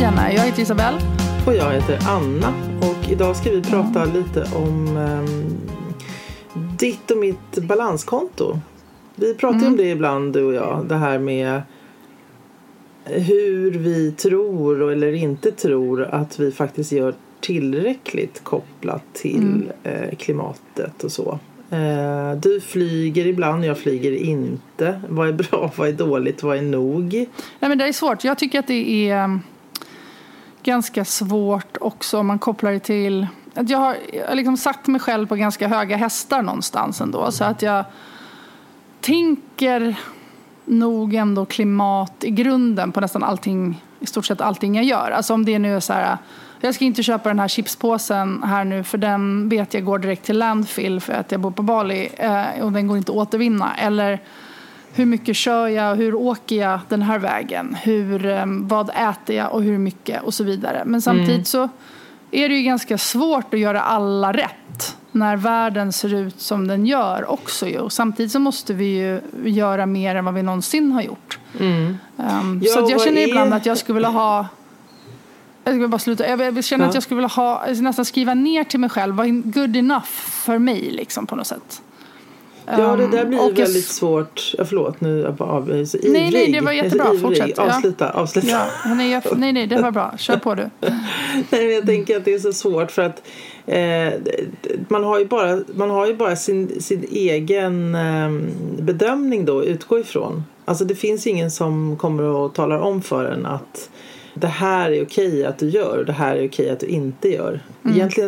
Jenna, jag heter Isabelle. Och jag heter Anna. Och idag ska vi prata lite om ditt och mitt balanskonto. Vi pratar ju om det ibland, du och jag. Det här med hur vi tror eller inte tror att vi faktiskt gör tillräckligt kopplat till klimatet och så. Du flyger ibland, jag flyger inte. Vad är bra, vad är dåligt, vad är nog? Nej, men det är svårt. Jag tycker att det är ganska svårt också om man kopplar det till att jag har liksom satt mig själv på ganska höga hästar någonstans ändå, så att jag tänker nog ändå klimat i grunden på nästan allting, i stort sett allting jag gör. Alltså om det nu är så här, jag ska inte köpa den här chipspåsen här nu för den vet jag går direkt till landfill för att jag bor på Bali och den går inte att återvinna, eller hur mycket kör jag och hur åker jag den här vägen? Vad äter jag och hur mycket och så vidare. Men samtidigt så är det ju ganska svårt att göra alla rätt när världen ser ut som den gör också ju. Samtidigt så måste vi ju göra mer än vad vi någonsin har gjort. Så att jag känner ibland att jag skulle vilja ha... Jag ska bara sluta. Jag känner att jag skulle vilja ha, nästan skriva ner till mig själv vad är good enough för mig liksom på något sätt. Ja, det där blir väldigt svårt. Förlåt, nu är jag bara Nej, det var jättebra. Fortsätt. Avsluta. Ja, nej, det var bra. Kör på du. Nej, jag tänker att det är så svårt för att man har ju bara sin egen bedömning då att utgå ifrån. Alltså det finns ingen som kommer och talar om för en att det här är okej att du gör och det här är okej att du inte gör. Egentligen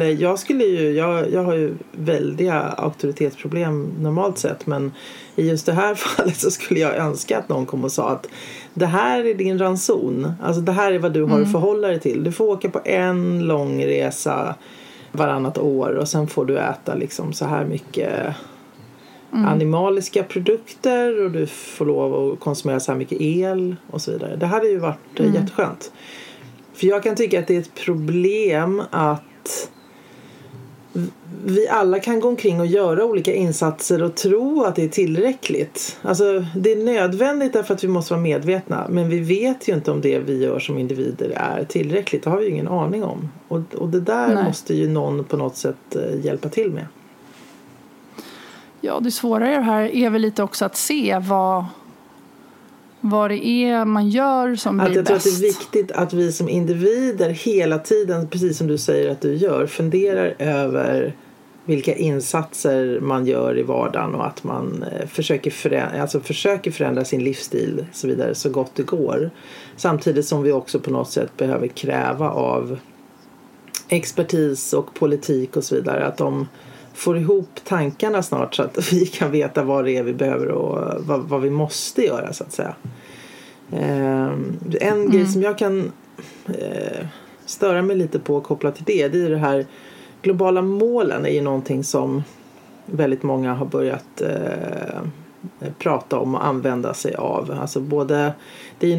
jag har ju väldiga auktoritetsproblem normalt sett, men i just det här fallet så skulle jag önska att någon kom och sa att det här är din ranson. Alltså det här är vad du har att förhålla dig till. Du får åka på en lång resa varannat år och sen får du äta liksom så här mycket animaliska produkter och du får lov att konsumera så här mycket el och så vidare. Det hade ju varit jätteskönt. För jag kan tycka att det är ett problem att vi alla kan gå omkring och göra olika insatser och tro att det är tillräckligt. Alltså det är nödvändigt därför att vi måste vara medvetna, men vi vet ju inte om det vi gör som individer är tillräckligt. Det har vi ju ingen aning om. Och det där måste ju någon på något sätt hjälpa till med. Ja, det svåra i det här är väl lite också att se vad det är man gör som blir bäst. Jag tror att det är viktigt att vi som individer hela tiden, precis som du säger att du gör, funderar över vilka insatser man gör i vardagen och att man försöker förändra sin livsstil så vidare så gott det går. Samtidigt som vi också på något sätt behöver kräva av expertis och politik och så vidare att de får ihop tankarna snart så att vi kan veta vad det är vi behöver och vad vi måste göra så att säga. En grej som jag kan störa mig lite på kopplat till det är det här globala målen är ju någonting som väldigt många har börjat prata om och använda sig av. Alltså både det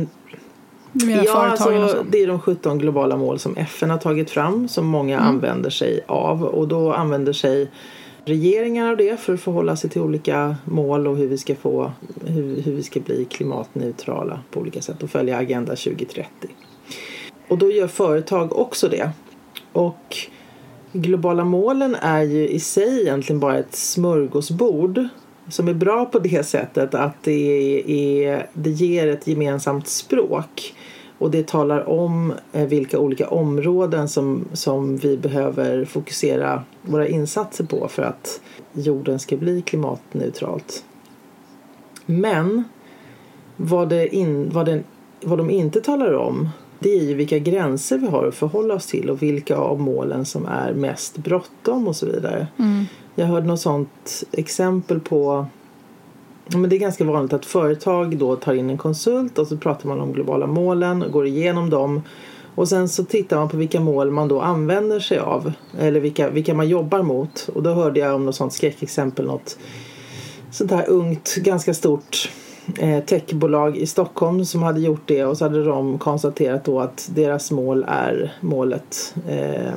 är de 17 globala mål som FN har tagit fram som många använder sig av, och då använder sig regeringar av det för att förhålla sig till olika mål och hur vi ska bli klimatneutrala på olika sätt och följa Agenda 2030. Och då gör företag också det. Och globala målen är ju i sig egentligen bara ett smörgåsbord som är bra på det sättet att det ger ett gemensamt språk och det talar om vilka olika områden som vi behöver fokusera våra insatser på för att jorden ska bli klimatneutralt. Men vad de inte talar om, det är ju vilka gränser vi har att förhålla oss till och vilka av målen som är mest bråttom och så vidare. Jag hörde något sånt exempel på, men det är ganska vanligt att företag då tar in en konsult och så pratar man om globala målen och går igenom dem och sen så tittar man på vilka mål man då använder sig av eller vilka man jobbar mot, och då hörde jag om något sånt skräckexempel, något sånt här ungt, ganska stort techbolag i Stockholm som hade gjort det, och så hade de konstaterat då att deras mål är målet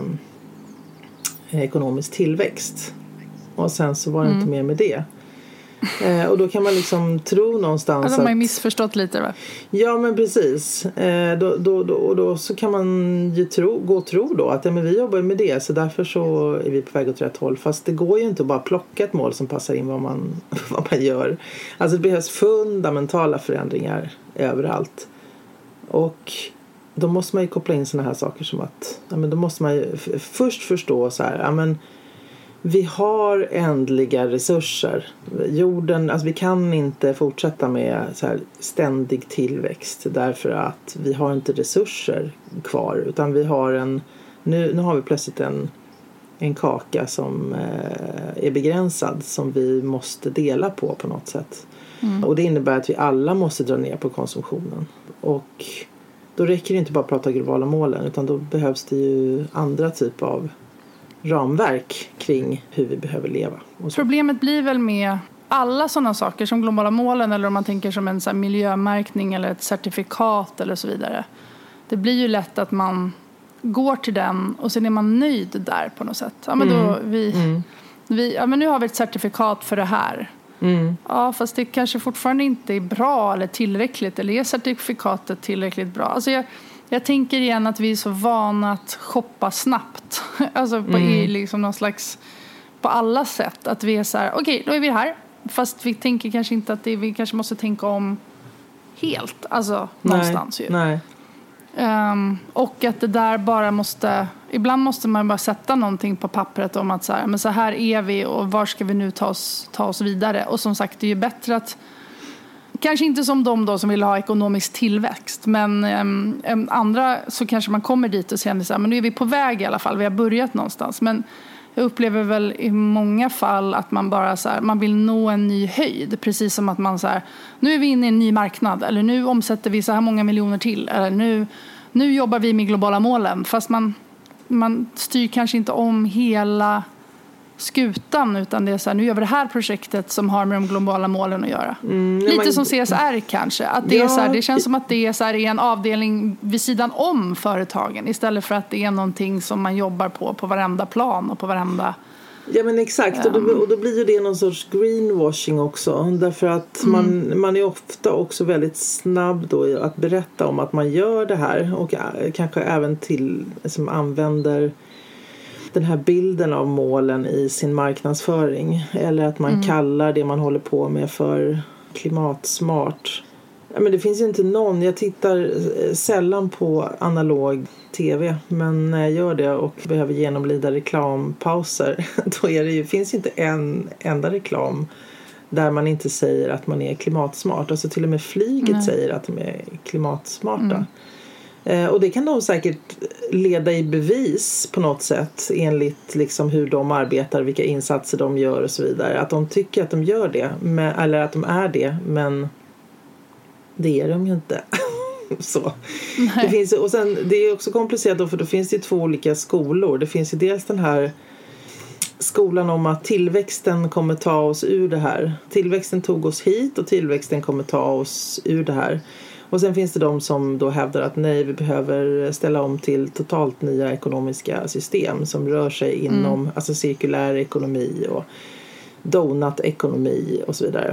ekonomisk tillväxt, och sen så var det inte mer med det. Och då kan man liksom tro någonstans alltså, man har missförstått lite, va? Ja, men precis. Då så kan man ju tro då att men vi jobbar med det, så därför så är vi på väg åt rätt håll. Fast det går ju inte att bara plocka ett mål som passar in vad man gör. Alltså det behövs fundamentala förändringar överallt. Och då måste man ju koppla in såna här saker som att då måste man ju först förstå så här, vi har ändliga resurser. Jorden, alltså vi kan inte fortsätta med så här ständig tillväxt därför att vi har inte resurser kvar, utan vi har nu har vi plötsligt en kaka som är begränsad, som vi måste dela på något sätt. Och det innebär att vi alla måste dra ner på konsumtionen. Och då räcker det inte bara att prata globala målen, utan då behövs det ju andra typer av ramverk kring hur vi behöver leva. Problemet blir väl med alla sådana saker som globala målen, eller om man tänker som en så här miljömärkning eller ett certifikat eller så vidare. Det blir ju lätt att man går till den och sen är man nöjd där på något sätt. Ja, men men nu har vi ett certifikat för det här. Ja, fast det kanske fortfarande inte är bra eller tillräckligt, eller är certifikatet tillräckligt bra? Alltså jag tänker igen att vi är så vana att shoppa snabbt. Alltså i liksom någon slags, på alla sätt. Att vi är så här, okej, då är vi här. Fast vi tänker kanske inte att vi kanske måste tänka om helt. Alltså någonstans ju. Nej. Och att det där bara måste, ibland måste man bara sätta någonting på pappret om att så här, men så här är vi och var ska vi nu ta oss vidare. Och som sagt, det är ju bättre att, kanske inte som de då som vill ha ekonomisk tillväxt, men andra så kanske man kommer dit och känner så här, men nu är vi på väg i alla fall, vi har börjat någonstans. Men jag upplever väl i många fall att man bara så här, man vill nå en ny höjd, precis som att man så här, nu är vi inne i en ny marknad, eller nu omsätter vi så här många miljoner till, eller nu jobbar vi med globala målen, fast man styr kanske inte om hela skutan, utan det är så här, nu gör vi det här projektet som har med de globala målen att göra. Lite som CSR kanske, att det är så här, det känns som att det är så här, är en avdelning vid sidan om företagen, istället för att det är någonting som man jobbar på varenda plan och på varenda. Ja, men exakt, och då blir ju det någon sorts greenwashing också, därför att man är ofta också väldigt snabb då att berätta om att man gör det här, och kanske även till som använder den här bilden av målen i sin marknadsföring, eller att man kallar det man håller på med för klimatsmart. Ja, men det finns ju inte någon, jag tittar sällan på analog tv, men när jag gör det och behöver genomlida reklampauser, då finns inte en enda reklam där man inte säger att man är klimatsmart. Alltså till och med flyget säger att de är klimatsmarta. Och det kan de säkert leda i bevis på något sätt, enligt liksom hur de arbetar, vilka insatser de gör och så vidare. Att de tycker att de gör det, eller att de är det, men det är de ju inte. Så. Det finns, och sen, det är också komplicerat då, för då finns det 2 olika skolor. Det finns ju dels den här skolan om att tillväxten kommer ta oss ur det här. Tillväxten tog oss hit och tillväxten kommer ta oss ur det här. Och sen finns det de som då hävdar att nej, vi behöver ställa om till totalt nya ekonomiska system som rör sig inom alltså cirkulär ekonomi och donut-ekonomi och så vidare.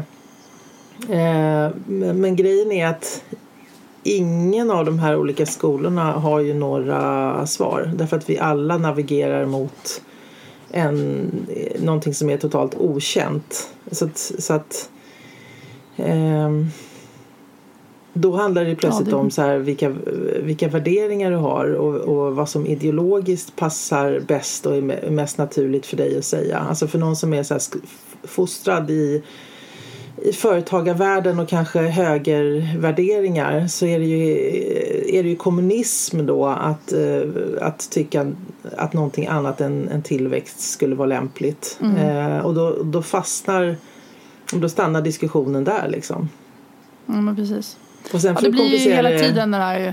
Men grejen är att ingen av de här olika skolorna har ju några svar. Därför att vi alla navigerar mot någonting som är totalt okänt. Så att då handlar det plötsligt om så här, vilka värderingar du har och vad som ideologiskt passar bäst och är mest naturligt för dig att säga. Alltså för någon som är så här fostrad i företagarvärlden och kanske högervärderingar, så är det ju kommunism då att tycka att någonting annat än tillväxt skulle vara lämpligt. Och då stannar diskussionen där liksom. Ja, men precis. Och sen det blir ju hela tiden det här ju.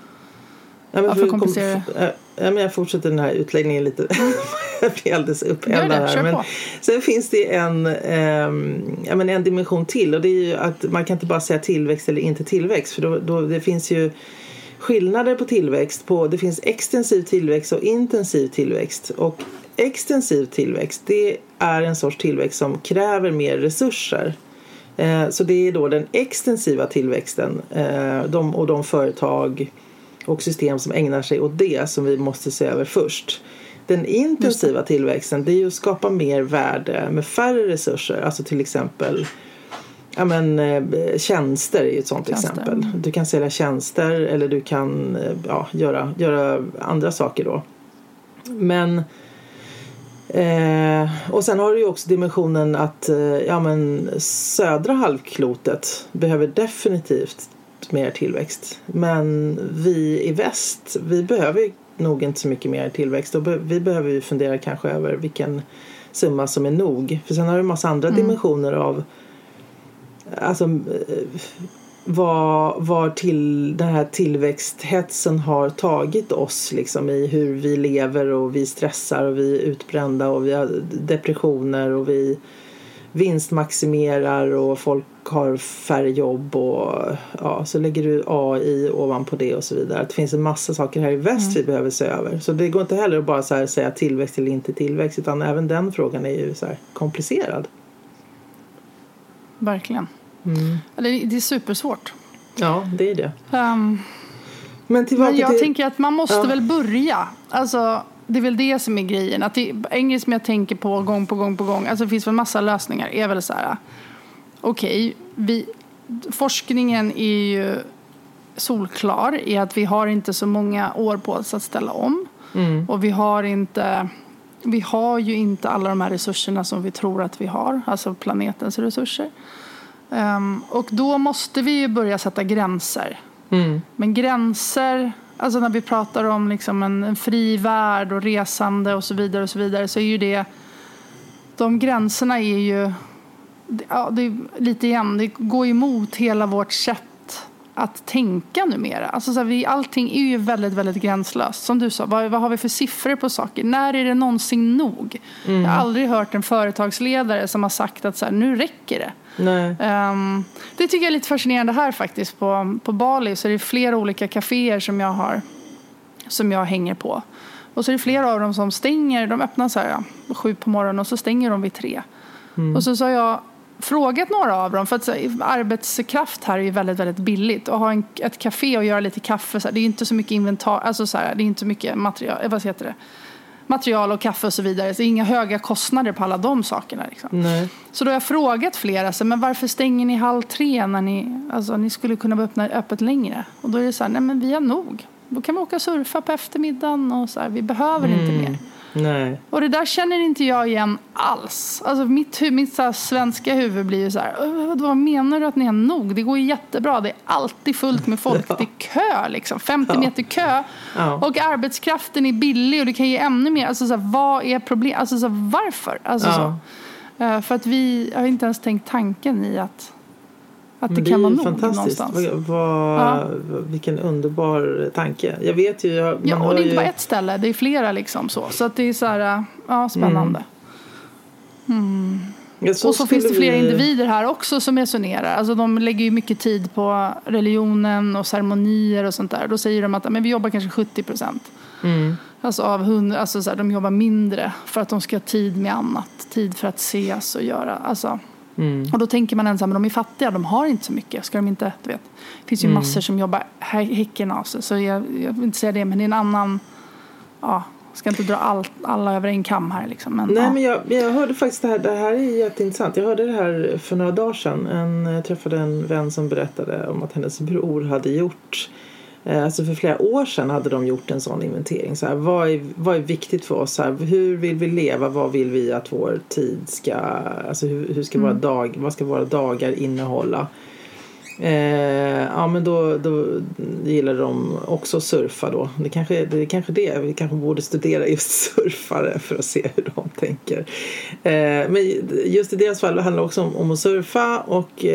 Men jag fortsätter den här utläggningen lite. Jag blir alldeles upphämd här. Men sen finns det en dimension till, och det är ju att man kan inte bara säga tillväxt eller inte tillväxt, för då det finns ju skillnader på tillväxt. Det finns extensiv tillväxt och intensiv tillväxt. Och extensiv tillväxt, det är en sorts tillväxt som kräver mer resurser. Så det är då den extensiva tillväxten, de företag och system som ägnar sig åt det som vi måste se över först. Den intensiva tillväxten, det är ju att skapa mer värde med färre resurser. Alltså till exempel tjänster är ett sånt exempel. Du kan sälja tjänster eller du kan göra andra saker då. Men och sen har du ju också dimensionen att södra halvklotet behöver definitivt mer tillväxt. Men vi i väst, vi behöver nog inte så mycket mer tillväxt. Och vi behöver ju fundera kanske över vilken summa som är nog. För sen har du en massa andra dimensioner av var till den här tillväxthetsen har tagit oss liksom, i hur vi lever och vi stressar och vi är utbrända och vi har depressioner och vi vinstmaximerar och folk har färre jobb och så lägger du AI ovanpå det och så vidare. Det finns en massa saker här i väst vi behöver se över. Så det går inte heller att bara så här säga tillväxt eller inte tillväxt, utan även den frågan är ju så här komplicerad. Verkligen. Det är supersvårt. Ja, det är det. Men jag tänker att man måste väl börja. Alltså, det är väl det som är grejen. Att det engelska som jag tänker på gång på gång. Alltså det finns väl en massa lösningar. Är väl så här. Forskningen är ju solklar i att vi har inte så många år på oss att ställa om. Och vi har ju inte alla de här resurserna som vi tror att vi har. Alltså planetens resurser. Och då måste vi ju börja sätta gränser. Men gränser, alltså när vi pratar om liksom en fri värld och resande och så vidare, så är ju det, de gränserna är ju, det är lite igen, det går emot hela vårt sätt att tänka numera. Alltså så här, allting är ju väldigt, väldigt gränslöst. Som du sa, vad har vi för siffror på saker? När är det någonsin nog? Jag har aldrig hört en företagsledare som har sagt att så här, nu räcker det. Nej. Det tycker jag är lite fascinerande här faktiskt. På Bali så är det flera olika kaféer som jag hänger på. Och så är det flera av dem som stänger. De öppnar så här 7 på morgonen och så stänger de vid 3. Och så har jag frågat några av dem, för att arbetskraft här är ju väldigt, väldigt billigt. Och ha ett café och göra lite kaffe, så här, det är inte så mycket inventar, alltså så här, det är inte så mycket material och kaffe och så vidare. Så det är inga höga kostnader på alla de sakerna liksom. Nej. Så då har jag frågat flera, så, men varför stänger ni 2:30 när ni skulle kunna öppna öppet längre? Och då är det så här, nej men vi har nog. Då kan vi åka surfa på eftermiddagen och så här, vi behöver inte mer. Nej. Och det där känner inte jag igen alls. Alltså mitt så här, svenska huvud blir ju så här, vad menar du att ni har nog? Det går ju jättebra, det är alltid fullt med folk. Det är kö liksom, 50 meter kö. Och arbetskraften är billig och det kan ge ännu mer. Alltså så här, vad är problemet? Alltså så här, varför? Alltså så. För att vi har inte ens tänkt tanken i att det kan vara nog någonstans. Vilken underbar tanke. Jag vet ju... och det är inte bara ett ställe. Det är flera liksom så. Så att det är så här, spännande. Och så finns det flera individer här också som resonerar. Alltså de lägger ju mycket tid på religionen och ceremonier och sånt där. Då säger de att men vi jobbar kanske 70%. Alltså av 100, alltså så här, de jobbar mindre för att de ska ha tid med annat. Tid för att ses och göra, alltså... Och då tänker man ensam, men de är fattiga, de har inte så mycket. Ska de inte, du vet. Det finns ju massor som jobbar häcken av sig. Så jag vill inte säga det, men det är en annan... ska inte dra alla över en kam här liksom. Men, nej, men jag hörde faktiskt det här är jätteintressant. Jag hörde det här för några dagar sedan. Jag träffade en vän som berättade om att hennes bror hade gjort... Alltså för flera år sedan hade de gjort en sån inventering. Så här, vad är viktigt för oss? Så här, hur vill vi leva? Vad vill vi att vår tid ska... Alltså hur ska vad ska våra dagar innehålla? Men då gillar de också surfa då. Det är kanske det. Vi kanske borde studera just surfare för att se hur de tänker. Men just i deras fall handlar det också om att surfa och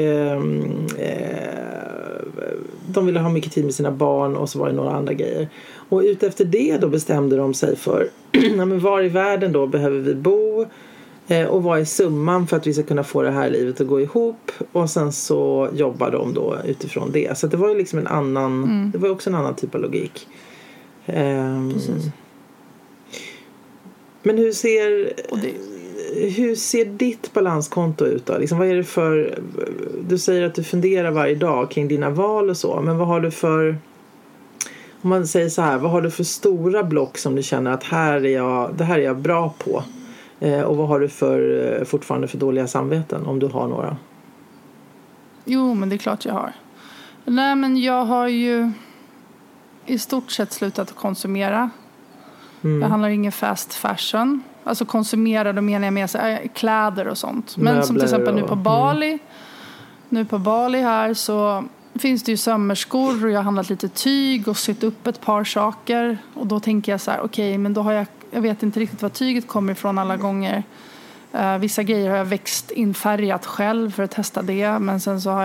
de ville ha mycket tid med sina barn och så var det några andra grejer. Och utefter det då bestämde de sig för men var i världen då behöver vi bo och vad är summan för att vi ska kunna få det här livet att gå ihop, och sen så jobbar de då utifrån det. Så det var ju liksom en annan det var också en annan typ av logik. Precis. Men hur hur ser ditt balanskonto ut då? Liksom, vad är det för... Du säger att du funderar varje dag kring dina val och så. Men vad har du för... Om man säger så här, vad har du för stora block som du känner att det här är jag bra på? Och vad har du fortfarande för dåliga samveten, om du har några? Jo, men det är klart jag har. Nej, men jag har ju i stort sett slutat att konsumera. Jag handlar ingen fast fashion. Alltså konsumera, då menar jag med så här, kläder och sånt. Men möbler som till exempel nu på Bali. Nu på Bali här så finns det ju sömmerskor och jag har handlat lite tyg och sytt upp ett par saker. Och då tänker jag så här, okej, men då har jag vet inte riktigt var tyget kommer ifrån alla gånger. Vissa grejer har jag växt infärgat själv för att testa det. Men sen så har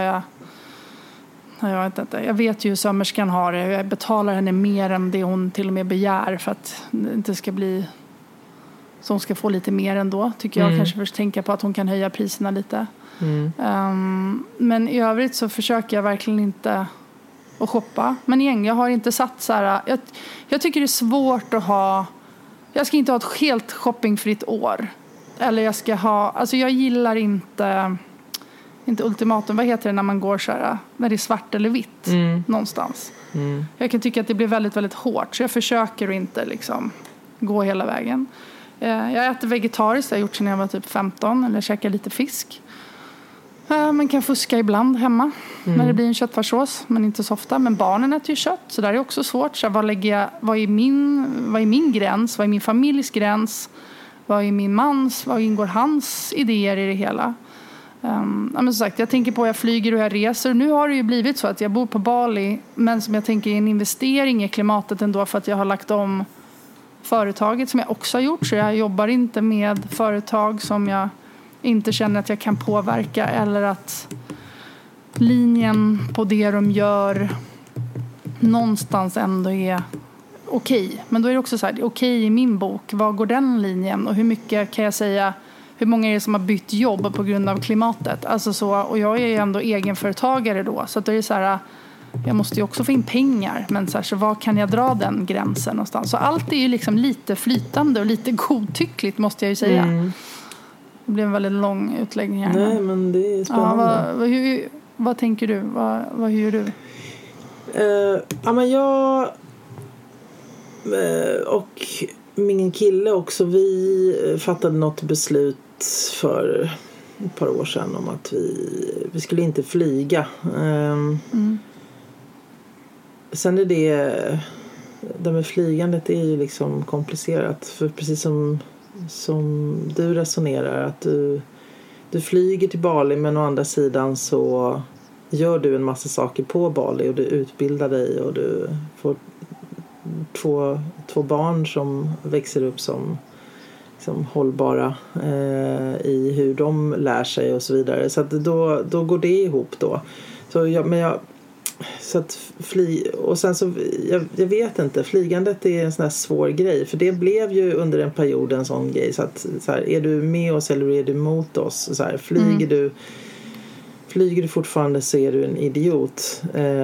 jag vet ju hur sömmerskan har det. Jag betalar henne mer än det hon till och med begär för att det inte ska bli så hon ska få lite mer ändå. Tycker jag kanske först tänka på att hon kan höja priserna lite. Men i övrigt så försöker jag verkligen inte att shoppa. Men igen, jag har inte satt så här... Jag tycker det är svårt att ha... Jag ska inte ha ett helt shoppingfritt år. Eller jag ska ha... Alltså jag gillar inte ultimatum. Vad heter det när man går så här... När det är svart eller vitt någonstans. Jag kan tycka att det blir väldigt, väldigt hårt. Så jag försöker att inte liksom gå hela vägen. Jag äter vegetariskt. Det har jag gjort sedan jag var typ 15. Eller käkar lite fisk. Man kan fuska ibland hemma. När det blir en köttfärssås. Men inte så ofta. Men barnen äter ju kött. Så där är också svårt. Så vad är min gräns? Vad är min familjs gräns? Vad är min mans? Vad ingår hans idéer i det hela? Men som sagt, jag tänker på att jag flyger och jag reser. Nu har det ju blivit så att jag bor på Bali. Men som jag tänker är en investering i klimatet ändå. För att jag har lagt om företaget som jag också har gjort. Så jag jobbar inte med företag som jag inte känner att jag kan påverka. Eller att linjen på det de gör någonstans ändå är okej. Men då är det också så här, okej i min bok. Vad går den linjen? Och hur mycket kan jag säga... Hur många är det som har bytt jobb på grund av klimatet? Alltså så, och jag är ju ändå egenföretagare då. Så att det är så här... Jag måste ju också få in pengar. Men så här, så var kan jag dra den gränsen någonstans? Så allt är ju liksom lite flytande och lite godtyckligt måste jag ju säga. Det blev en väldigt lång utläggning här. Nej, men det är spännande. Vad tänker du? Hur gör du? Men jag och min kille också, vi fattade något beslut för ett par år sedan om att vi skulle inte flyga. Sen är det med flygandet är ju liksom komplicerat. För precis som du resonerar, att du flyger till Bali, men å andra sidan så gör du en massa saker på Bali och du utbildar dig och du får två barn som växer upp som hållbara i hur de lär sig och så vidare. Så att då går det ihop då. Och sen så jag vet inte, flygandet är en sån här svår grej, för det blev ju under en period en sån grej, så att så här, är du med oss eller är du emot oss, så här, flyger du fortfarande så är du en idiot.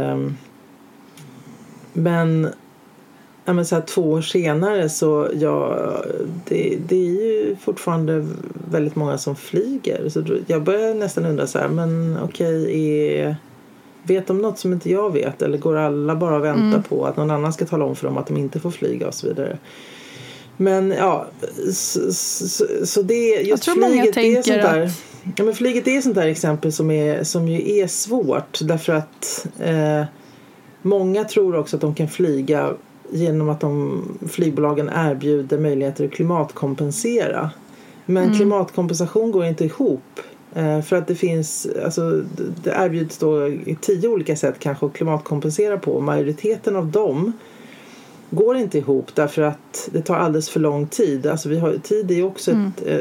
Men så här, 2 år senare så det är ju fortfarande väldigt många som flyger, så jag börjar nästan undra så här, men okej, vet de något som inte jag vet, eller går alla bara och väntar på att någon annan ska tala om för dem att de inte får flyga och så vidare. Men ja, så det just flyget är sånt där. Ja, men flyget är sånt där exempel som ju är svårt, därför att många tror också att de kan flyga genom att flygbolagen erbjuder möjligheter att klimatkompensera. Men klimatkompensation går inte ihop. För att det finns, alltså det erbjuds då 10 olika sätt kanske att klimatkompensera på. Majoriteten av dem går inte ihop därför att det tar alldeles för lång tid. Alltså tid är ju också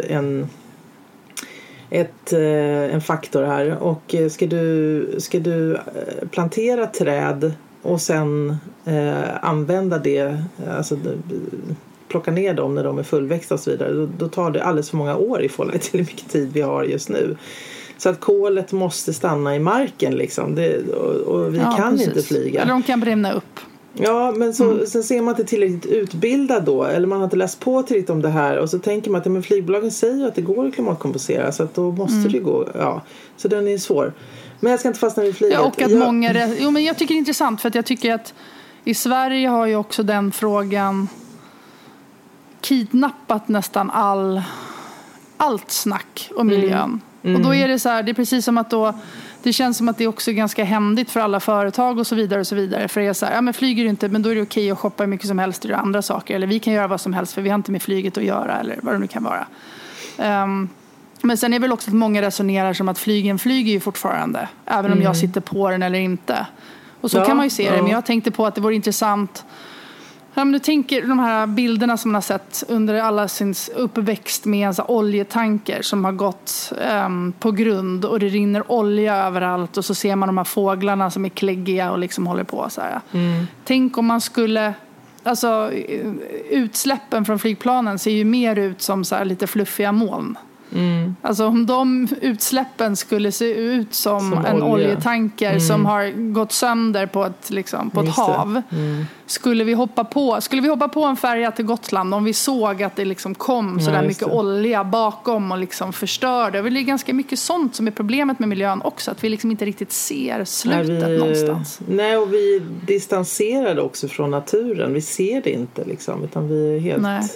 en faktor här. Och ska du plantera träd och sen använda det, alltså plocka ner dem när de är fullväxta och så vidare, då tar det alldeles för många år i förhållande till hur mycket tid vi har just nu. Så att kolet måste stanna i marken liksom. Och vi kan inte flyga. Eller de kan bränna upp. Ja, men sen ser man inte tillräckligt utbildad då, eller man har inte läst på tillräckligt om det här, och så tänker man att men flygbolagen säger att det går att klimatkompensera, så att då måste det gå. Ja, så den är svår. Men jag ska inte fastna vid flyget. Ja, och att många... men jag tycker det är intressant, för att jag tycker att i Sverige har ju också den frågan kidnappat nästan allt snack om miljön. Och då är det så här, det är precis som att då det känns som att det också är ganska händigt för alla företag och så vidare och så vidare. För det är så här, ja men flyger du inte, men då är det okej att shoppa hur mycket som helst och göra andra saker. Eller vi kan göra vad som helst för vi har inte med flyget att göra, eller vad det nu kan vara. Men sen är väl också att många resonerar som att flygen flyger ju fortfarande, även om jag sitter på den eller inte. Och så kan man ju se det, men jag tänkte på att det vore intressant. Ja, men du tänker de här bilderna som man har sett under alla sin uppväxt med en oljetanker som har gått på grund, och det rinner olja överallt, och så ser man de här fåglarna som är kläggiga och liksom håller på så här. Tänk om man skulle, alltså utsläppen från flygplanen ser ju mer ut som så här lite fluffiga moln. Alltså om de utsläppen skulle se ut som en oljetanker som har gått sönder på ett, liksom, på ett hav. Skulle vi hoppa på en färja till Gotland om vi såg att det liksom kom så där mycket olja bakom och liksom förstörde. Det är ganska mycket sånt som är problemet med miljön också, att vi liksom inte riktigt ser slutet någonstans. Nej, och vi distanserar också från naturen. Vi ser det inte liksom, utan vi är helt... Nej.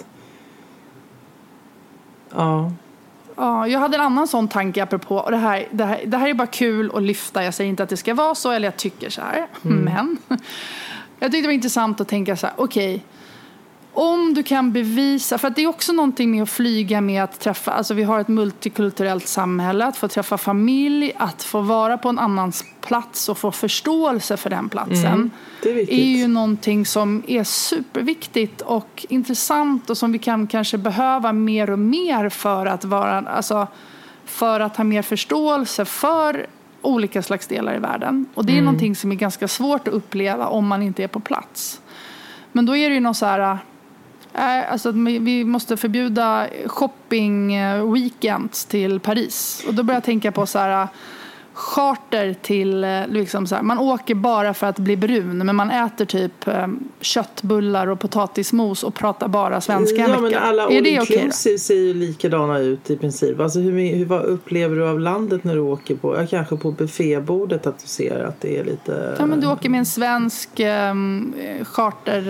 Ja. Ja, jag hade en annan sån tanke apropå, och det här är bara kul att lyfta. Jag säger inte att det ska vara så, eller jag tycker så här. Men jag tyckte det var intressant att tänka så här, okej, om du kan bevisa, för att det är också någonting med att flyga, med att träffa, alltså vi har ett multikulturellt samhälle, att få träffa familj, att få vara på en annans plats och få förståelse för den platsen. Det är ju någonting som är superviktigt och intressant, och som vi kan kanske behöva mer och mer för att vara, alltså för att ha mer förståelse för olika slags delar i världen. Och det är någonting som är ganska svårt att uppleva om man inte är på plats. Men då är det ju något så här, alltså vi måste förbjuda shopping weekends till Paris. Och då börjar jag tänka på så här, charter till liksom så här, man åker bara för att bli brun, men man äter typ köttbullar och potatismos och pratar bara svenska. Ja, men alla all-inclusive ser ju likadana ut i princip. Alltså vad upplever du av landet när du åker på, kanske på buffébordet, att du ser att det är lite... Ja, men du åker med en svensk charter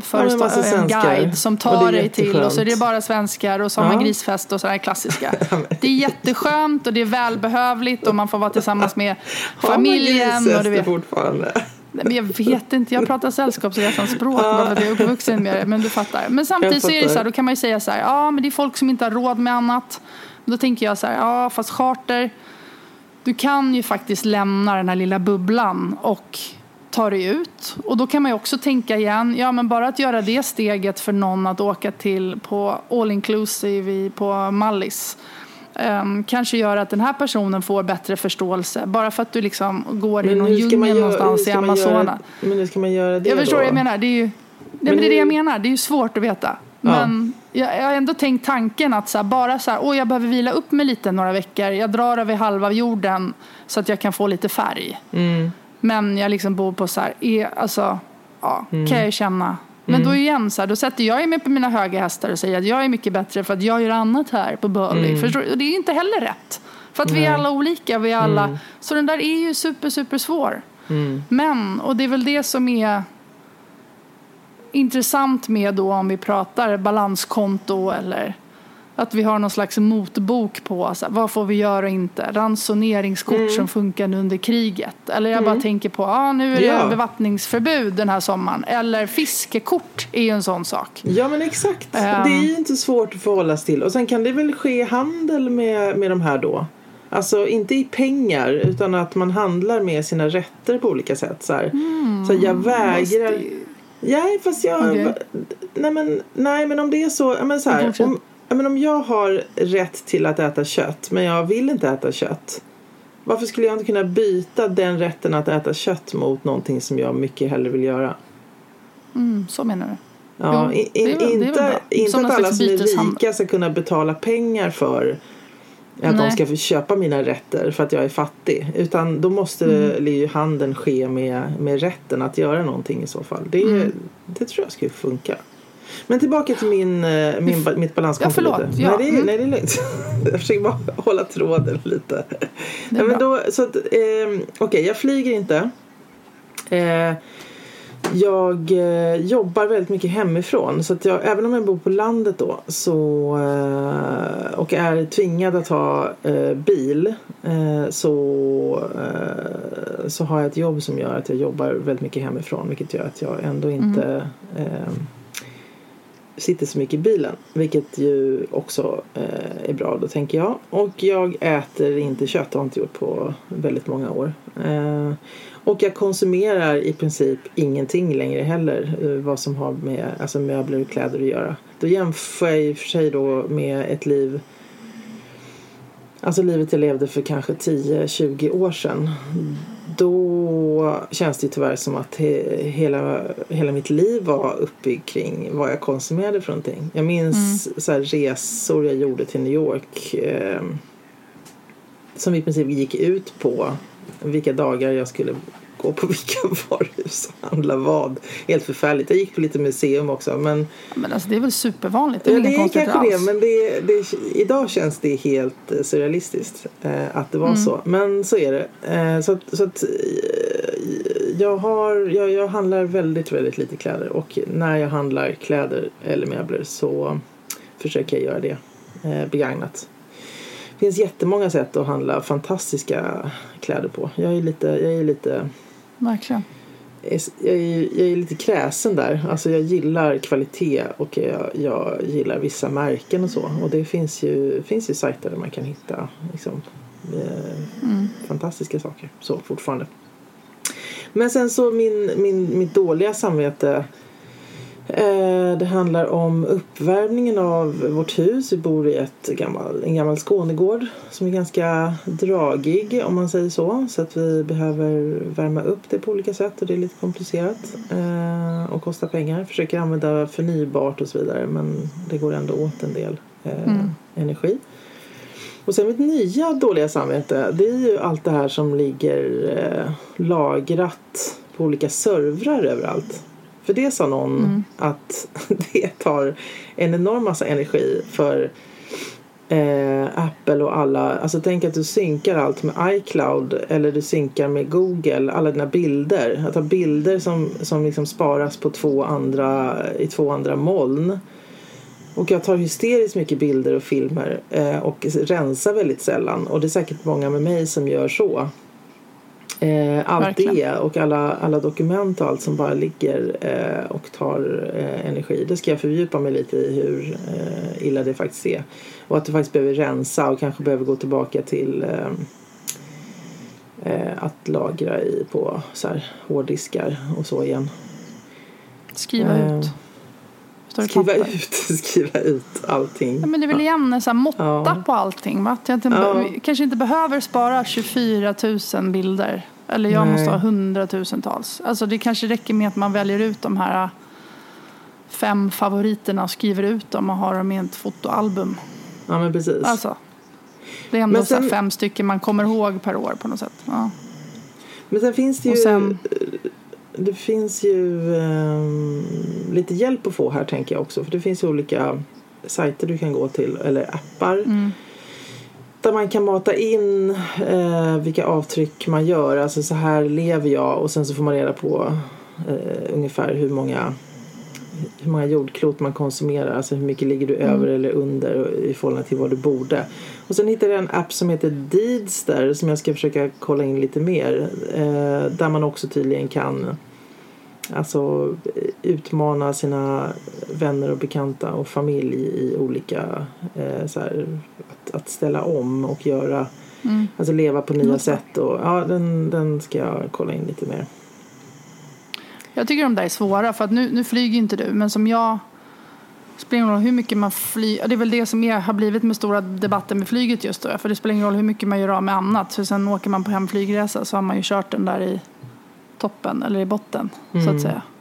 en guide som tar dig till, och så är det bara svenskar, och så har man grisfest och sådär klassiska. Det är jätteskönt och det är välbehövligt, och man får vara tillsammans med familjen. Och du vet, fortfarande. Men jag vet inte, jag pratar sällskapsresans språk bara för att jag är uppvuxen med det, men du fattar. Men samtidigt så är det så här, då kan man ju säga så här, ja men det är folk som inte har råd med annat. Då tänker jag så här, ja fast charter, du kan ju faktiskt lämna den här lilla bubblan och ta dig ut. Och då kan man ju också tänka igen, ja men bara att göra det steget för någon att åka till på all inclusive på Mallis, kanske gör att den här personen får bättre förståelse, bara för att du liksom går i någon djungel någonstans i Amazonas. Men hur ska man göra det? Jag förstår vad jag menar. Det är ju, det är det jag menar. Det är ju svårt att veta. Men jag har ändå tänkt tanken att så här, bara så här, jag behöver vila upp mig lite några veckor. Jag drar över halva jorden så att jag kan få lite färg. Men jag liksom bor på så här, kan jag känna. Men då igen så här, då sätter jag mig på mina höga hästar och säger att jag är mycket bättre för att jag gör annat här på Burley. Förstår du? Och det är inte heller rätt. För att vi är alla olika, vi är alla. Så den där är ju super svår. Men, och det är väl det som är intressant med då, om vi pratar balanskonto, eller att vi har någon slags motbok på så här, vad får vi göra och inte. Ransoneringskort som funkade under kriget. Eller jag bara tänker på, nu är det bevattningsförbud den här sommaren. Eller fiskekort är ju en sån sak. Ja men exakt, det är ju inte svårt att förhålla sig till. Och sen kan det väl ske handel med de här då. Alltså inte i pengar, utan att man handlar med sina rätter på olika sätt. Så här. Så jag vägrar... Ja, fast jag... Okay. Nej, men om det är så... Men så här, om jag har rätt till att äta kött, men jag vill inte äta kött, varför skulle jag inte kunna byta den rätten att äta kött mot någonting som jag mycket hellre vill göra? Så menar du? Ja, inte att alla som är rika ska kunna betala pengar för att de ska köpa mina rätter för att jag är fattig. Utan då måste ju handeln ske med rätten att göra någonting i så fall. Det tror jag skulle funka. Men tillbaka till mitt balanskonto lite. Ja. Nej, det är lugnt. Jag försöker bara hålla tråden lite. Okej, jag flyger inte. Jag jobbar väldigt mycket hemifrån. Så att även om jag bor på landet då och är tvingad att ha bil så har jag ett jobb som gör att jag jobbar väldigt mycket hemifrån. Vilket gör att jag ändå inte sitter så mycket i bilen. Vilket ju också är bra då, tänker jag. Och jag äter inte kött, har inte gjort på väldigt många år. Och jag konsumerar i princip ingenting längre heller. Vad som har med möbler och kläder att göra. Då jämför jag i och för sig då med ett liv. Alltså livet jag levde för kanske 10-20 år sedan. Då känns det tyvärr som att hela mitt liv var uppbyggt kring vad jag konsumerade för någonting. Jag minns så här resor jag gjorde till New York som i princip gick ut på vilka dagar jag skulle gå på vilka varuhus och handla vad. Helt förfärligt. Jag gick på lite museum också. Men alltså det är väl supervanligt. Det är kanske det. Men idag känns det helt surrealistiskt att det var så. Men så är det. Så att jag handlar väldigt, väldigt lite kläder. Och när jag handlar kläder eller möbler så försöker jag göra det begagnat. Det finns jättemånga sätt att handla fantastiska kläder på. Jag är lite verkligen. Jag är lite kräsen där. Alltså jag gillar kvalitet och jag gillar vissa märken och så. Och det finns ju sajter där man kan hitta liksom, fantastiska saker. Så fortfarande. Men sen så mitt dåliga samvete. Det handlar om uppvärmningen av vårt hus. Vi bor i en gammal Skånegård som är ganska dragig, om man säger så. Så att vi behöver värma upp det på olika sätt och det är lite komplicerat och kostar pengar. Försöker använda förnybart och så vidare, men det går ändå åt en del energi. Och sen mitt nya dåliga samvete, det är ju allt det här som ligger lagrat på olika servrar överallt. För det sa någon att det tar en enorm massa energi för Apple och alla. Alltså tänk att du synkar allt med iCloud eller du synkar med Google, alla dina bilder. Att ha bilder som liksom sparas på i två andra moln. Och jag tar hysteriskt mycket bilder och filmer och rensar väldigt sällan. Och det är säkert många med mig som gör så. Allt verkligen. Det och alla dokument och allt som bara ligger och tar energi. Det ska jag fördjupa mig lite i hur illa det faktiskt är. Och att du faktiskt behöver rensa och kanske behöver gå tillbaka till att lagra på så här hårddiskar och så igen. Skriva ut allting. Ja, men det är väl igen så här, måtta på allting. Va? Att jag kanske inte behöver spara 24 000 bilder. Eller jag måste ha 100 000-tals. Alltså det kanske räcker med att man väljer ut de här 5 favoriterna och skriver ut dem och har dem i ett fotoalbum. Ja, men precis. Alltså, det är ändå så 5 stycken man kommer ihåg per år på något sätt. Ja. Men sen finns det ju... Det finns ju lite hjälp att få här, tänker jag också. För det finns ju olika sajter du kan gå till, eller appar. Där man kan mata in vilka avtryck man gör. Alltså så här lever jag. Och sen så får man reda på ungefär hur många jordklot man konsumerar. Alltså hur mycket ligger du över eller under i förhållande till vad du borde. Och sen hittade jag en app som heter Deedster som jag ska försöka kolla in lite mer. Där man också tydligen kan alltså utmana sina vänner och bekanta och familj i olika så här, att ställa om och göra alltså leva på nya sätt och ja, den ska jag kolla in lite mer. Jag tycker de där är svåra för att nu flyger inte du, men som jag spelar ingen roll hur mycket man flyger. Det är väl det som har blivit med stora debatten med flyget just då, för det spelar ingen roll hur mycket man gör av med annat, för sen åker man på hemflygresa så har man ju kört den där i toppen eller i botten så att säga.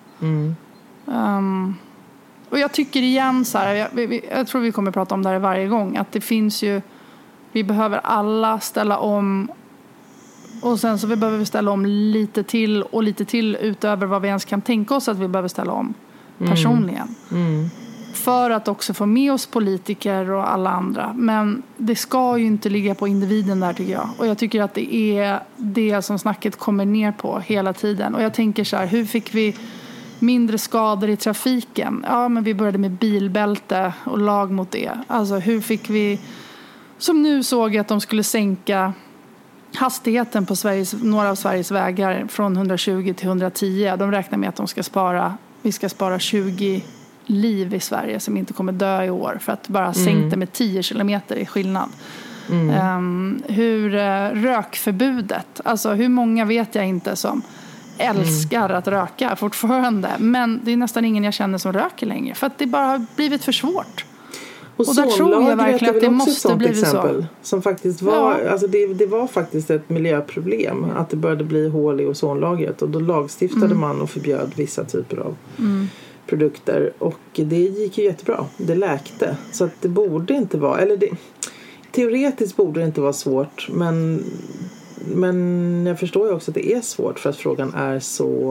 Och jag tycker igen så här, jag tror vi kommer prata om det här varje gång, att det finns ju Vi behöver alla ställa om. Och sen så behöver vi ställa om lite till utöver vad vi ens kan tänka oss att vi behöver ställa om personligen. För att också få med oss politiker och alla andra. Men det ska ju inte ligga på individen där, tycker jag. Och jag tycker att det är det som snacket kommer ner på hela tiden. Och jag tänker så här, hur fick vi mindre skador i trafiken? Ja, men vi började med bilbälte och lag mot det. Alltså hur fick vi, som nu såg att de skulle sänka hastigheten på några av Sveriges vägar från 120 till 110. De räknar med att vi ska spara 20 liv i Sverige som inte kommer dö i år för att bara sänka med 10 kilometer i skillnad. Hur rökförbudet, alltså hur många vet jag inte som älskar att röka fortfarande, men det är nästan ingen jag känner som röker längre för att det bara har blivit för svårt. Och där tror jag verkligen att det måste bli så. Som faktiskt var, alltså det var faktiskt ett miljöproblem att det började bli hål i ozonlagret och då lagstiftade man och förbjöd vissa typer av produkter och det gick ju jättebra. Det läkte. Så att det borde inte vara, teoretiskt borde det inte vara svårt, men jag förstår ju också att det är svårt för att frågan är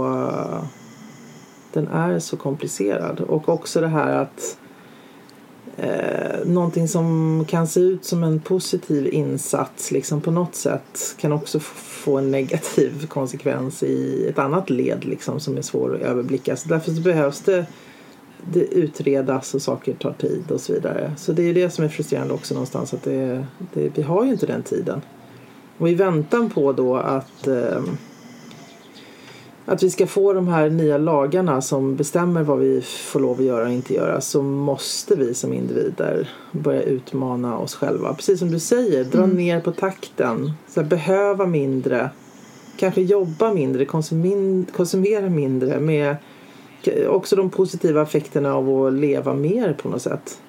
så komplicerad. Och också det här att någonting som kan se ut som en positiv insats liksom på något sätt kan också få en negativ konsekvens i ett annat led liksom, som är svår att överblicka. Så därför så behövs det utredas och saker tar tid och så vidare. Så det är det som är frustrerande också någonstans, att vi har ju inte den tiden. Och i väntan på då att vi ska få de här nya lagarna som bestämmer vad vi får lov att göra och inte göra, så måste vi som individer börja utmana oss själva. Precis som du säger, dra ner på takten, så här, behöva mindre, kanske jobba mindre, konsumera mindre, med också de positiva effekterna av att leva mer på något sätt.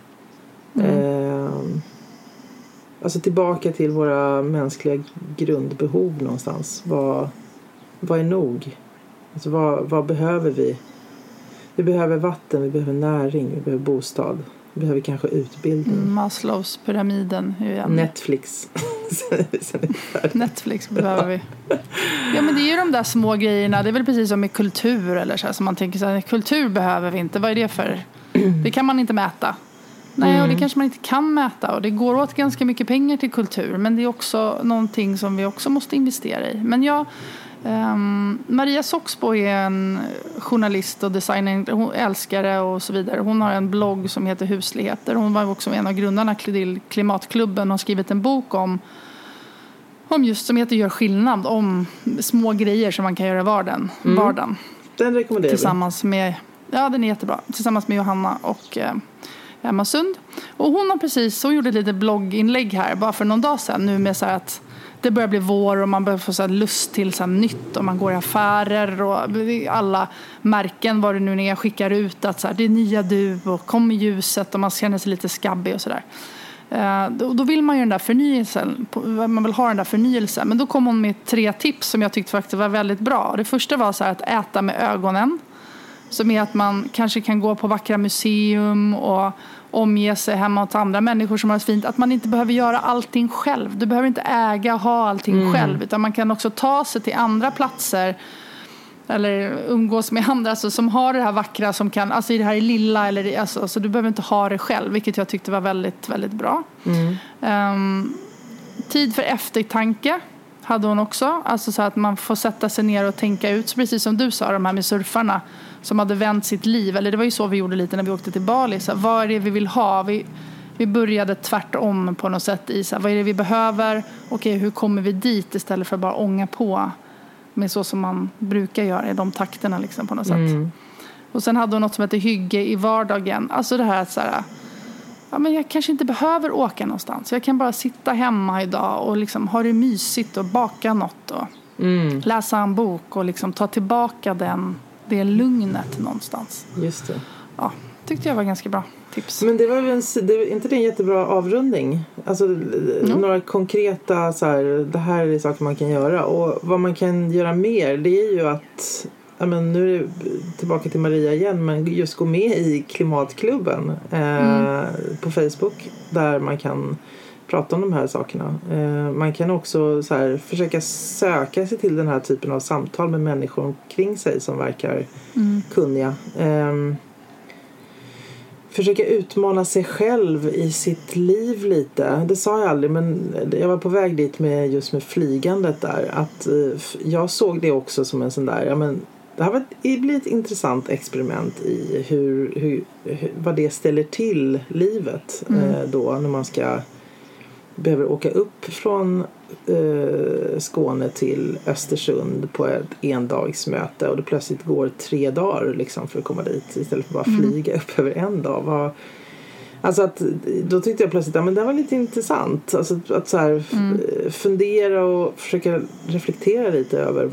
Alltså tillbaka till våra mänskliga grundbehov någonstans. Vad är nog? Alltså vad behöver vi? Vi behöver vatten, vi behöver näring, vi behöver bostad. Vi behöver kanske utbildning. Maslows pyramiden. Netflix. Netflix behöver vi. Ja, men det är ju de där små grejerna. Det är väl precis som med kultur eller så här, som man tänker så här, kultur behöver vi inte. Vad är det för? Det kan man inte mäta. Nej, och det kanske man inte kan mäta. Och det går åt ganska mycket pengar till kultur. Men det är också någonting som vi också måste investera i. Men Maria Soxbo är en journalist och designer, hon älskare och så vidare. Hon har en blogg som heter Husligheter. Hon var också en av grundarna till Klimatklubben och har skrivit en bok om just som heter Gör skillnad, om små grejer som man kan göra i vardagen. Den rekommenderar tillsammans med, den är jättebra. Tillsammans med Johanna och Emma Sund. Och hon gjorde ett litet blogginlägg här bara för någon dag sedan nu med så här att det börjar bli vår och man börjar få så här lust till så här nytt och man går i affärer och alla märken, vad det nu är, skickar ut att så här, det är nya du och kom i ljuset och man känner sig lite skabbig och sådär. Då vill man ju den där förnyelsen, man vill ha den där förnyelsen. Men då kom hon med 3 tips som jag tyckte faktiskt var väldigt bra. Det första var så här att äta med ögonen, som är att man kanske kan gå på vackra museum och omge sig hemma åt andra människor som har det fint. Att man inte behöver göra allting själv. Du behöver inte ha allting själv. Utan man kan också ta sig till andra platser eller umgås med andra som har det här vackra som kan, alltså i det här lilla eller alltså du behöver inte ha det själv, vilket jag tyckte var väldigt, väldigt bra. Tid för eftertanke hade hon också, alltså så att man får sätta sig ner och tänka ut, så precis som du sa, de här med surfarna som hade vänt sitt liv, eller det var ju så vi gjorde lite när vi åkte till Bali, så här, vad är det vi vill ha? Vi började tvärtom på något sätt i så här, vad är det vi behöver? Okej, hur kommer vi dit istället för att bara ånga på med så som man brukar göra i de takterna liksom, på något sätt. Och sen hade hon något som heter hygge i vardagen, alltså det här att så här, ja, men jag kanske inte behöver åka någonstans. Jag kan bara sitta hemma idag och liksom ha det mysigt och baka något och läsa en bok och liksom ta tillbaka det lugnet någonstans. Just det. Ja, tyckte jag var ganska bra tips. Men det var inte det en jättebra avrundning? Alltså några konkreta så här, det här är saker man kan göra. Och vad man kan göra mer, det är ju att, ja, men nu är det tillbaka till Maria igen, men just gå med i Klimatklubben på Facebook, där man kan prata om de här sakerna. Man kan också så här, försöka söka sig till den här typen av samtal med människor omkring sig som verkar kunniga. Försöka utmana sig själv i sitt liv lite. Det sa jag aldrig, men jag var på väg dit med flygandet där. Att jag såg det också som en sån där, ja men det har blivit ett intressant experiment i vad det ställer till livet då när man behöver åka upp från Skåne till Östersund på ett endagsmöte och det plötsligt går 3 dagar liksom för att komma dit istället för att bara flyga upp över en dag. Då tyckte jag plötsligt men det var lite intressant att så här, fundera och försöka reflektera lite över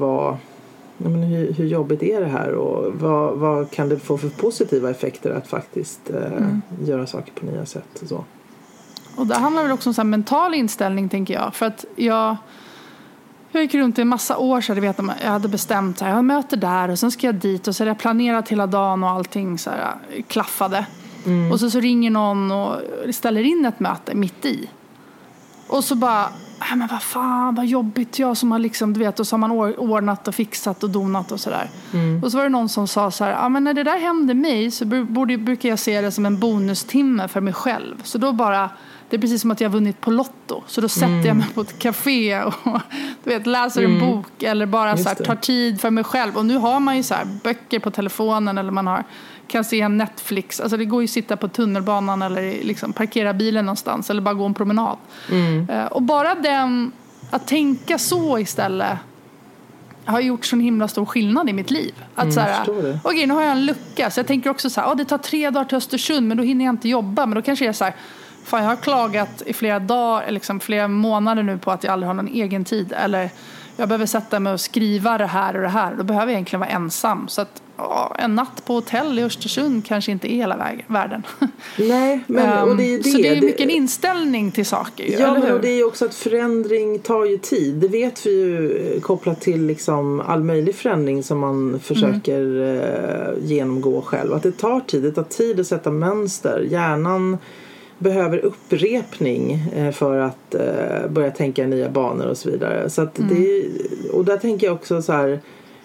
hur jobbigt är det här och vad kan det få för positiva effekter att faktiskt göra saker på nya sätt och så. Och det handlar väl också om så här mental inställning, tänker jag. För att jag gick runt i en massa år så jag hade bestämt så här, jag möter där och sen ska jag dit och så hade jag planerat hela dagen och allting så här klaffade. Och så ringer någon och ställer in ett möte mitt i. Och så bara, men vad fan, vad jobbigt, jag som har liksom, du vet, och så har man ordnat och fixat och donat och sådär. Och så var det någon som sa så här, men när det där hände mig så brukar jag se det som en bonustimme för mig själv. Så då bara, det är precis som att jag har vunnit på Lotto. Så då sätter jag mig på ett café och du vet, läser en bok eller bara så här, tar tid för mig själv. Och nu har man ju så här böcker på telefonen eller kan se en Netflix. Alltså det går ju att sitta på tunnelbanan eller liksom parkera bilen någonstans eller bara gå en promenad. Och bara att tänka så istället har gjort sån himla stor skillnad i mitt liv. Att så här, okej, nu har jag en lucka. Så jag tänker också så här, det tar 3 dagar till Östersund men då hinner jag inte jobba. Men då kanske jag är så här, fan, jag har klagat i flera dagar, liksom flera månader nu på att jag aldrig har någon egen tid. Eller jag behöver sätta mig och skriva det här och det här. Då behöver jag egentligen vara ensam. Så att en natt på hotell i Östersund kanske inte är hela världen. Nej, men och det är det. Så det är mycket en inställning till saker. Ja, men och det är också att förändring tar ju tid. Det vet vi ju kopplat till liksom all möjlig förändring som man försöker genomgå själv. Att det tar tid att sätta mönster. Hjärnan behöver upprepning för att börja tänka i nya banor och så vidare. Så att och där tänker jag också så här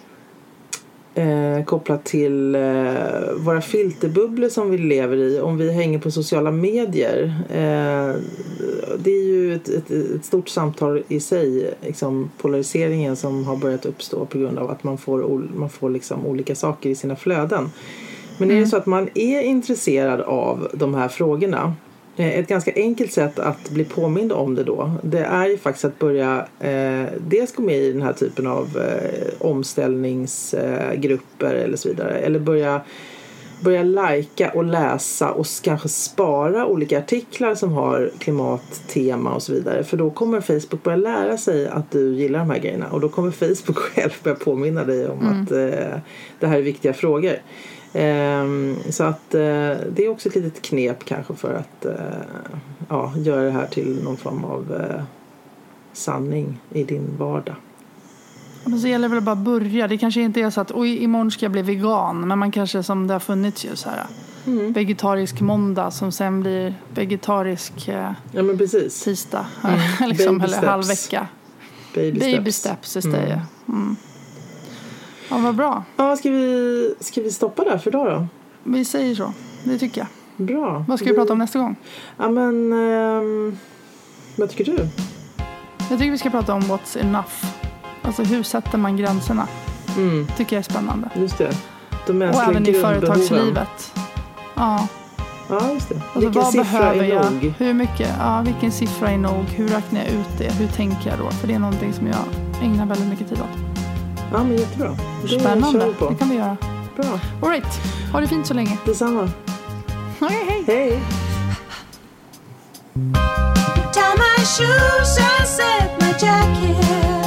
kopplat till våra filterbubblor som vi lever i, om vi hänger på sociala medier. Det är ju ett stort samtal i sig, liksom polariseringen som har börjat uppstå på grund av att man får liksom olika saker i sina flöden. Men är det så att man är intresserad av de här frågorna, ett ganska enkelt sätt att bli påmind om det då, det är ju faktiskt att börja dels gå med i den här typen av omställningsgrupper eller så vidare, eller börja lajka och läsa och kanske spara olika artiklar som har klimattema och så vidare, för då kommer Facebook börja lära sig att du gillar de här grejerna och då kommer Facebook själv börja påminna dig om att det här är viktiga frågor. Så att det är också ett litet knep kanske för att göra det här till någon form av sanning i din vardag. Men så gäller det väl bara börja. Det kanske inte är så att imorgon ska jag bli vegan, men man kanske, som det har funnits ju så här vegetarisk måndag som sen blir vegetarisk tisdag liksom, eller halvvecka. Baby steps istället. Ja, vad bra. Ja, ska vi stoppa där för idag då? Vi säger så, det tycker jag. Bra. Vad ska vi prata om nästa gång? Ja, men vad tycker du? Jag tycker vi ska prata om what's enough. Alltså hur sätter man gränserna? Tycker jag är spännande. Just det. De mänskliga och även i företagslivet. Ja, just det. Alltså, vilken siffra är nog? Hur mycket? Ja, vilken siffra är nog? Hur räknar jag ut det? Hur tänker jag då? För det är någonting som jag ägnar väldigt mycket tid åt. Ja, men jättebra. Spännande, det kan vi göra. Bra. All right, ha det fint så länge. Detsamma. Hej. Tie my shoes and set my jacket.